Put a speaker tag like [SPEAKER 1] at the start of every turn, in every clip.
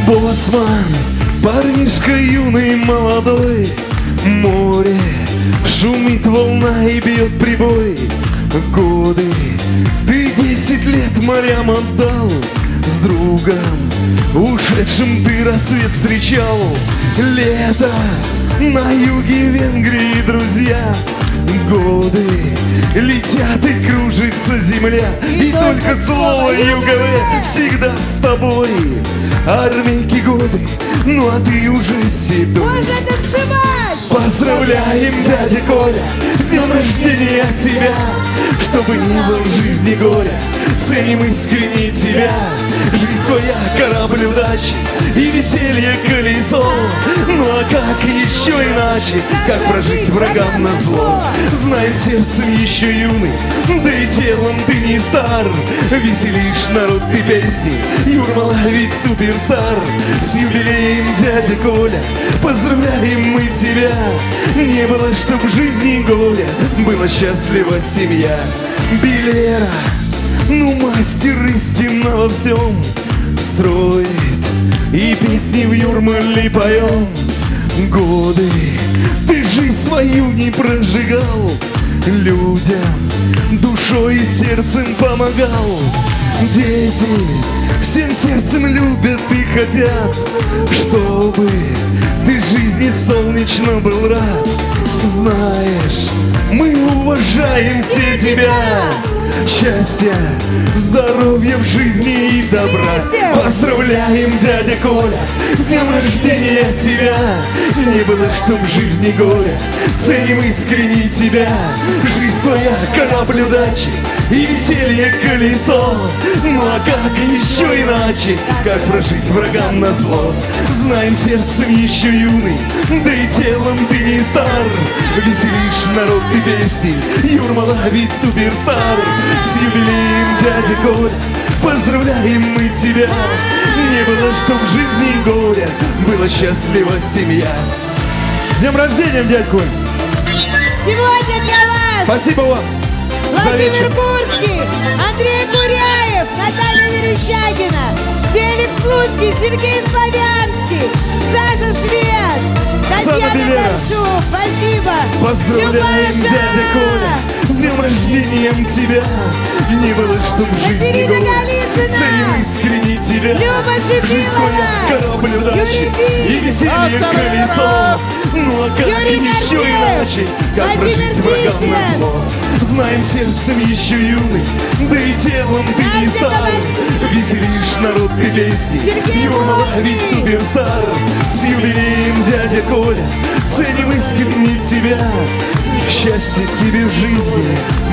[SPEAKER 1] Боцман, парнишка юный, молодой. Море шумит волна и бьет прибой. Годы, ты 10 лет морям отдал. С другом ушедшим ты рассвет встречал. Лето на юге Венгрии, друзья. Годы летят и кружится земля. И только слово юговое всегда с тобой. Армейки годы, ну а ты уже седой.
[SPEAKER 2] Можно танцевать!
[SPEAKER 1] Поздравляем, дядя Коля, с днем рождения тебя. Чтобы не было в жизни горя, ценим искренне тебя. Жизнь твоя корабль удачи и веселье колесо. Ну а как еще иначе, как прожить врагам назло? Знаем сердцем еще юный, да и телом ты не стар. Веселишь народ ты песни, Юрмала ведь суперстар. С юбилеем, дядя Коля, поздравляем мы тебя. Не было, чтоб в жизни горя, была счастлива семья. Белера, ну мастер истинно во всем, строит и песни в Юрмале поем. Годы ты жизнь свою не прожигал, людям душой и сердцем помогал. Дети всем сердцем любят и хотят, чтобы ты жизни солнечно был рад. Знаешь, мы уважаем все тебя. Счастья, здоровья в жизни и добра. Поздравляем, дядя Коля, с днем рождения тебя. Не было, чтоб в жизни горя, ценим искренне тебя. Жизнь твоя корабль удачи и веселье колесо. Ну а как еще иначе, как прожить врагам назло? Знаем сердцем еще юный, да и телом ты не стар. Веселишь народ ты песни, Юрмала ведь суперстар. С юбилеем, дядя Коля, поздравляем мы тебя. Не было, чтоб в жизни горя, была счастлива семья. С днем рождения, дядя Коля!
[SPEAKER 2] Сегодня для вас
[SPEAKER 1] Спасибо вам за
[SPEAKER 2] Владимир
[SPEAKER 1] вечер.
[SPEAKER 2] Курский, Андрей Куряев, Наталья Верещагина, Феликс Луцкий, Сергей Славянский, Саша Швед, Татьяна
[SPEAKER 1] Белера.
[SPEAKER 2] Горшук. Спасибо.
[SPEAKER 1] Поздравляем,
[SPEAKER 2] Любаша.
[SPEAKER 1] дядя Коля, с днем рождения тебя. Не было, чтоб в жизни
[SPEAKER 2] Катерина
[SPEAKER 1] горя,
[SPEAKER 2] Голицына.
[SPEAKER 1] ценим искренне тебя.
[SPEAKER 2] Люба
[SPEAKER 1] Жизнь твоя
[SPEAKER 2] Шипилова.
[SPEAKER 1] корабль удачи
[SPEAKER 2] Юрий Бик.
[SPEAKER 1] и веселье колесо. Ну а как
[SPEAKER 2] Юрий
[SPEAKER 1] еще
[SPEAKER 2] Гордеев.
[SPEAKER 1] иначе, как
[SPEAKER 2] Владимир
[SPEAKER 1] прожить врагам
[SPEAKER 2] Кислин.
[SPEAKER 1] назло? Знаем сердцем еще юный, да и телом ты не
[SPEAKER 2] Настя
[SPEAKER 1] стар.
[SPEAKER 2] Коваль.
[SPEAKER 1] Веселишь народ ты песни,
[SPEAKER 2] Сергей
[SPEAKER 1] Юрмала ведь
[SPEAKER 2] Волгин.
[SPEAKER 1] суперстар. С юбилеем, дядя Коля, ценим искренне тебя. Счастья тебе в жизни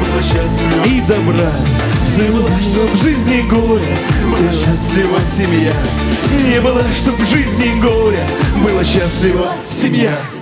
[SPEAKER 1] и добра. Целуй, чтоб в жизни горя, была счастлива семья. Не было, чтоб в жизни горя, была счастлива семья.